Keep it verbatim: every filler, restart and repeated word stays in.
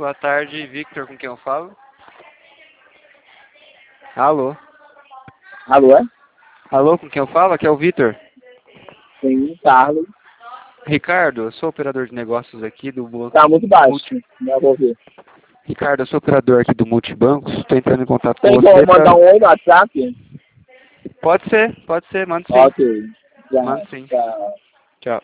Boa tarde, Victor, com quem eu falo? Alô? Alô, é? Alô, com quem eu falo? Aqui é o Victor. Sim, Carlos. Ricardo, eu sou operador de negócios aqui do banco. Tá muito baixo, Multi... não vou ver. Ricardo, eu sou operador aqui do Multibancos, estou entrando em contato Tem com como você mandar pra... um oi no WhatsApp? Pode ser, pode ser, manda sim. Ok. Já, Manda sim. já.